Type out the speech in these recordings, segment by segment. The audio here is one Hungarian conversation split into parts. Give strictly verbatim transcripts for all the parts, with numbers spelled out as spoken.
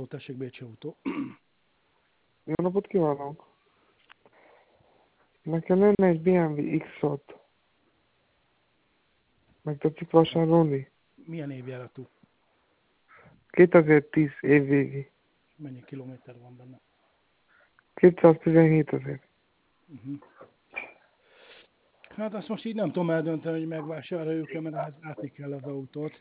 tessék, Bécsi autó. Jó napot kívánok! Nekem lenne egy bé em vé X-ot. Meg tetszik vásárolni? Milyen évjáratú? kétezer-tíz év végi. Mennyi kilométer van benne? kétszáztizenhét ezer. Uh-huh. Hát azt most így nem tudom eldönteni, hogy megvásároljuk-e, mert ehhez látni kell az autót.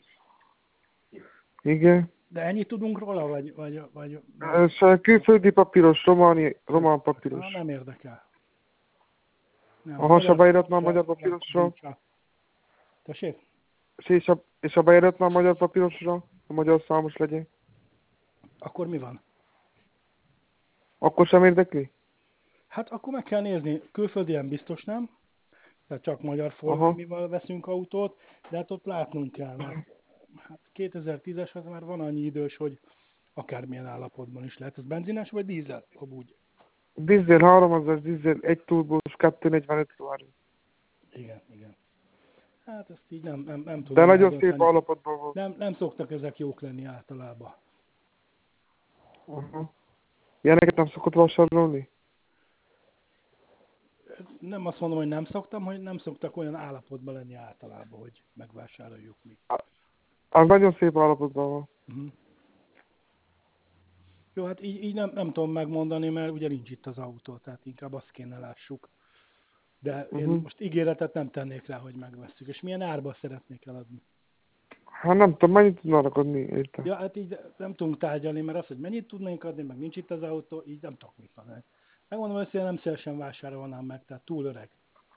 Igen. De ennyit tudunk róla, vagy... vagy, vagy, vagy... Ez a külföldi papíros, románi, román papíros. Na, nem érdekel. Nem, A hasabeírat már magyar, magyar papírosra. Tessék? És a, és a beírat már magyar papírosra, a magyar számos legyen. Akkor mi van? Akkor sem érdekli? Hát akkor meg kell nézni, külföldien biztos nem, tehát csak magyar Aha. forgalmival veszünk autót, de hát ott látnunk kell, mert hát kétezer-tízes az már van annyi idős, hogy akármilyen állapotban is lehet. Ez benzines vagy dízel? Amúgy. Dízel háromezer, dízel egy turbós, kettőszáznegyvenöt lóerő. Igen, igen. Hát ezt így nem, nem, nem De tudom nagyon eldönteni. szép állapotban van. Nem, nem szoktak ezek jók lenni általában. Aha. Ilyeneket nem szokott vásárolni? Nem azt mondom, hogy nem szoktam, hogy nem szoktak olyan állapotban lenni általában, hogy megvásároljuk mi. Az nagyon szép állapotban van. Uh-huh. Jó, hát így, így nem, nem tudom megmondani, mert ugye nincs itt az autó, tehát inkább azt kéne lássuk. De én Uh-huh. most ígéretet nem tennék rá, hogy megvesszük. És milyen árba szeretnék eladni? Hát nem tudom, mennyit tudnának adni érte? Ja, hát így nem tudunk tárgyalni, mert az, hogy mennyit tudnénk adni, meg nincs itt az autó, így nem tudok mit mondani. Megmondom, hogy nem szívesen vásárolnám meg, tehát túl öreg.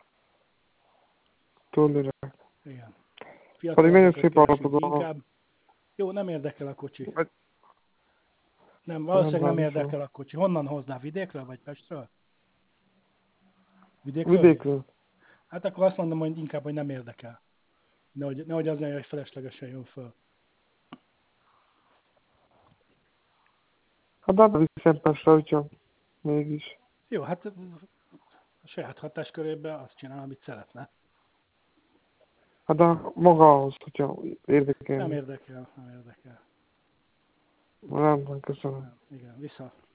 Túl öreg. Igen. Pedig nagyon Fiatalabbakat szép keresünk állapotban van. inkább. Jó, nem érdekel a kocsi. Vagy- Nem, valószínűleg nem nem érdekel a kocsi. Honnan hozná? Vidékről vagy Pestről? Vidékről? Vidékről. Hát akkor azt mondom, hogy inkább, hogy nem érdekel. Nehogy, nehogy az legyen, hogy feleslegesen jön föl. Hát nem viszem Pestre, hogyha mégis. Jó, hát a saját hatáskörében azt csinál, amit szeretne. Hát de magához, hogyha Nem érdekelni. érdekel, nem érdekel. Rendben, köszönöm. Nem, igen, vissza.